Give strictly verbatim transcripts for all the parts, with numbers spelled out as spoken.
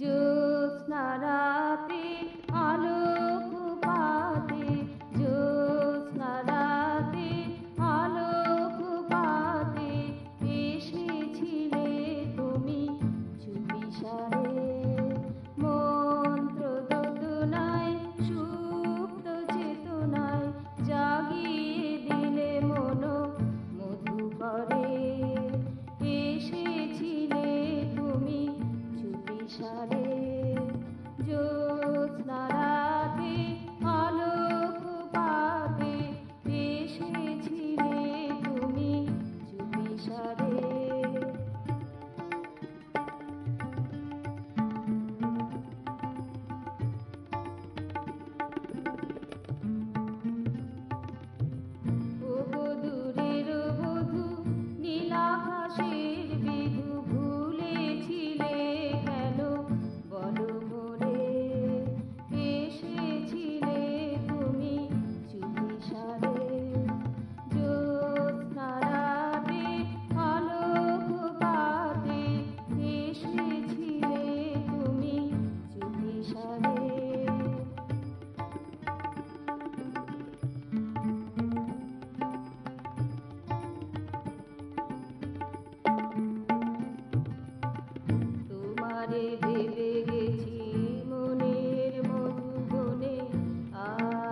জ্যোৎস্না রাতে আলোক পাতে, জ্যোৎস্না রাতে আলোক পাতে এসেছিলে তুমি চুপিসারে। মন্ত্র দোদনায় সুপ্ত চেতনায় জাগিয়ে দিলে মন মধুকরে। এসেছিলে তুমি চুপিসারে। জ্যোৎস্না রাতে আলোক পাতে এসেছিলে তুমি চুপিসারে। ও দূরের বধূ নীলাকাশের বিধু ভুলেছিলে কেন বলো মোরে। এসেছিলে তুমি চুপিসারে। জ্যোৎস্না রাতে আলোক পাতে এসেছিলে তুমি চুপিসারে। তোমারে ভেবে গেছি মনের মধুবনে, আ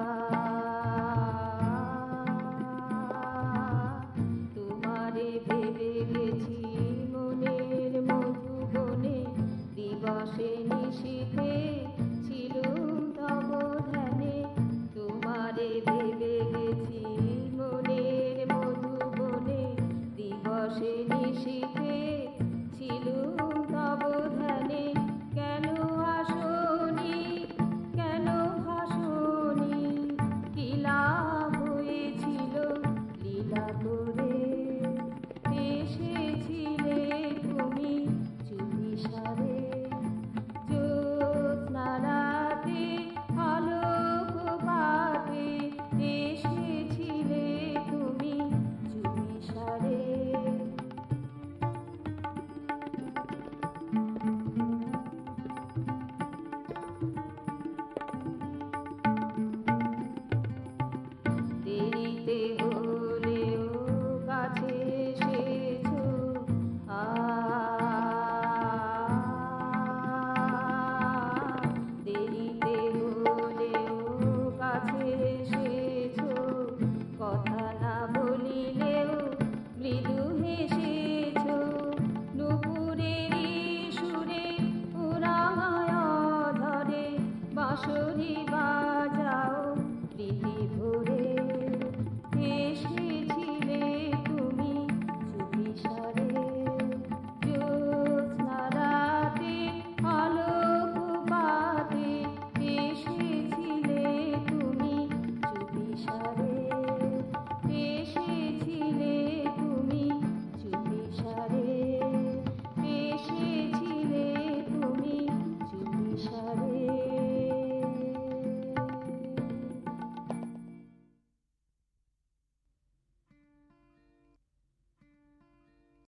তোমারে ভেবে গেছি মনের মধুবনে। দিবসে নিশীথে ছিলুম তব ধ্যানে। তোমারে ভেবে গেছি মনের মধুবনে। দিবসে নিশীথে ছিলুম তব ধ্যানে। কেন আসনি কেন ভাসনি, কি লাভ হয়েছিল লীলা করে। এসেছিলে তুমি চুপিসারে। জ্যোৎস্না রাতে আলোক পাতে এসেছিলে তুমি চুপিসারে। দেরিতে হলেও কাছে এসেছো, আ দেরিতে হলেও কাছে এসেছো। কথা না বলিলেও মৃদু হেসেছো। নুপুরেরই সুরে উড়ায় ধরে বাঁশরি বা